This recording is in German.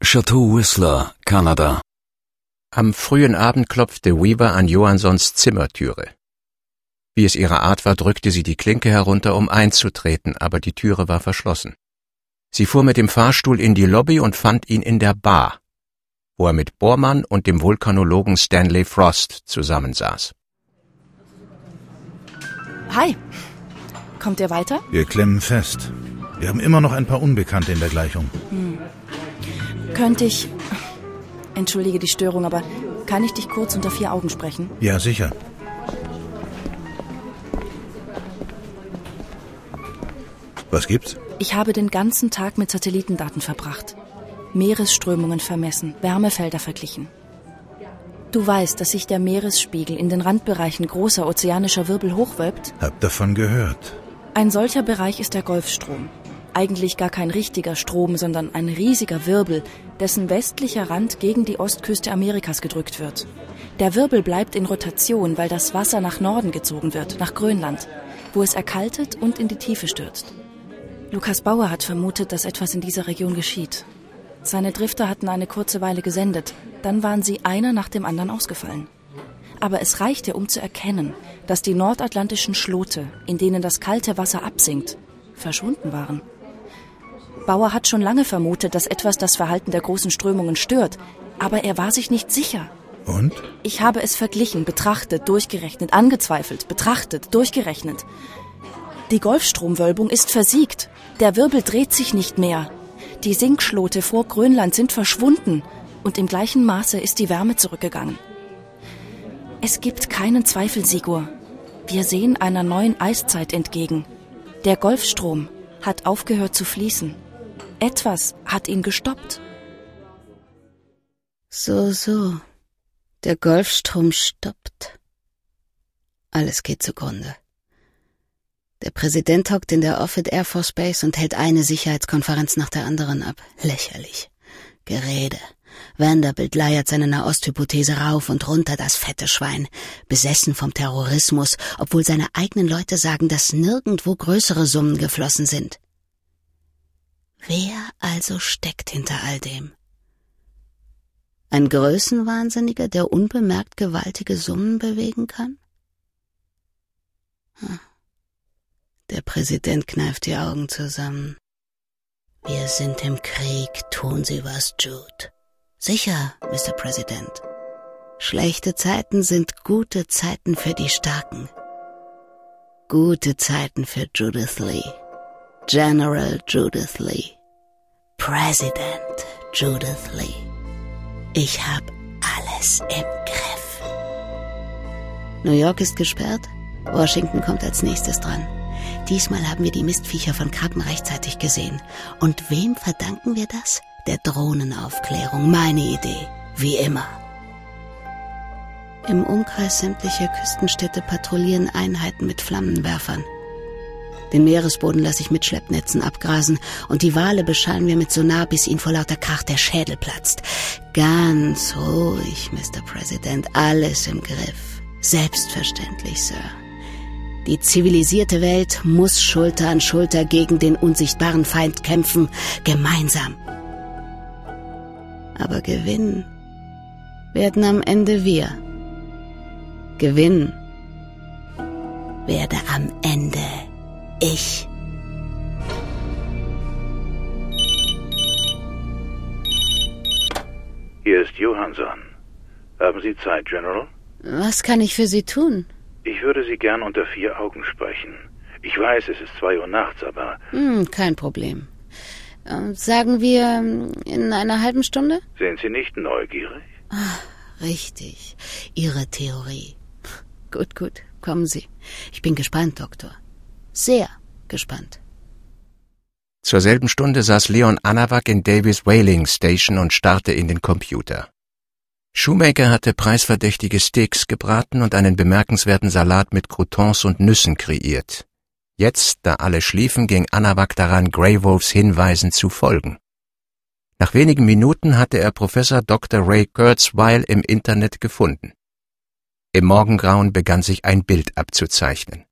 Chateau Whistler, Kanada. Am frühen Abend klopfte Weaver an Johanssons Zimmertüre. Wie es ihre Art war, drückte sie die Klinke herunter, um einzutreten, aber die Türe war verschlossen. Sie fuhr mit dem Fahrstuhl in die Lobby und fand ihn in der Bar, wo er mit Bormann und dem Vulkanologen Stanley Frost zusammensaß. Hi. Kommt ihr weiter? Wir klemmen fest. Wir haben immer noch ein paar Unbekannte in der Gleichung. Könnte ich... Entschuldige die Störung, aber kann ich dich kurz unter 4 Augen sprechen? Ja, sicher. Was gibt's? Ich habe den ganzen Tag mit Satellitendaten verbracht. Meeresströmungen vermessen, Wärmefelder verglichen. Du weißt, dass sich der Meeresspiegel in den Randbereichen großer ozeanischer Wirbel hochwölbt? Hab davon gehört. Ein solcher Bereich ist der Golfstrom. Eigentlich gar kein richtiger Strom, sondern ein riesiger Wirbel, dessen westlicher Rand gegen die Ostküste Amerikas gedrückt wird. Der Wirbel bleibt in Rotation, weil das Wasser nach Norden gezogen wird, nach Grönland, wo es erkaltet und in die Tiefe stürzt. Lukas Bauer hat vermutet, dass etwas in dieser Region geschieht. Seine Drifter hatten eine kurze Weile gesendet, dann waren sie einer nach dem anderen ausgefallen. Aber es reichte, um zu erkennen, dass die nordatlantischen Schlote, in denen das kalte Wasser absinkt, verschwunden waren. Bauer hat schon lange vermutet, dass etwas das Verhalten der großen Strömungen stört, aber er war sich nicht sicher. Und? Ich habe es verglichen, betrachtet, durchgerechnet, angezweifelt, betrachtet, durchgerechnet. Die Golfstromwölbung ist versiegt. Der Wirbel dreht sich nicht mehr. Die Sinkschlote vor Grönland sind verschwunden und im gleichen Maße ist die Wärme zurückgegangen. Es gibt keinen Zweifel, Sigur. Wir sehen einer neuen Eiszeit entgegen. Der Golfstrom hat aufgehört zu fließen. Etwas hat ihn gestoppt. So. Der Golfstrom stoppt. Alles geht zugrunde. Der Präsident hockt in der Offutt Air Force Base und hält eine Sicherheitskonferenz nach der anderen ab. Lächerlich. Gerede. Vanderbilt leiert seine Nahosthypothese rauf und runter, das fette Schwein. Besessen vom Terrorismus, obwohl seine eigenen Leute sagen, dass nirgendwo größere Summen geflossen sind. Wer also steckt hinter all dem? Ein Größenwahnsinniger, der unbemerkt gewaltige Summen bewegen kann? Der Präsident kneift die Augen zusammen. Wir sind im Krieg, tun Sie was, Jude. Sicher, Mr. President. Schlechte Zeiten sind gute Zeiten für die Starken. Gute Zeiten für Judith Lee. General Judith Lee. President Judith Lee. Ich hab alles im Griff. New York ist gesperrt. Washington kommt als nächstes dran. Diesmal haben wir die Mistviecher von Krabben rechtzeitig gesehen. Und wem verdanken wir das? Der Drohnenaufklärung. Meine Idee. Wie immer. Im Umkreis sämtlicher Küstenstädte patrouillieren Einheiten mit Flammenwerfern. Den Meeresboden lasse ich mit Schleppnetzen abgrasen und die Wale beschallen wir mit Sonar, bis ihnen vor lauter Krach der Schädel platzt. Ganz ruhig, Mr. President. Alles im Griff. Selbstverständlich, Sir. Die zivilisierte Welt muss Schulter an Schulter gegen den unsichtbaren Feind kämpfen, gemeinsam. Aber gewinnen werden am Ende wir. Gewinnen werde am Ende ich. Hier ist Johansson. Haben Sie Zeit, General? Was kann ich für Sie tun? Ich würde Sie gern unter 4 Augen sprechen. Ich weiß, es ist 2 Uhr nachts, aber... Kein Problem. Sagen wir in einer halben Stunde? Sind Sie nicht neugierig? Richtig. Ihre Theorie. Gut. Kommen Sie. Ich bin gespannt, Doktor. Sehr gespannt. Zur selben Stunde saß Leon Anawak in Davis Whaling Station und starrte in den Computer. Shoemaker hatte preisverdächtige Steaks gebraten und einen bemerkenswerten Salat mit Croutons und Nüssen kreiert. Jetzt, da alle schliefen, ging Anawak daran, Grey Wolfs Hinweisen zu folgen. Nach wenigen Minuten hatte er Professor Dr. Ray Kurzweil im Internet gefunden. Im Morgengrauen begann sich ein Bild abzuzeichnen.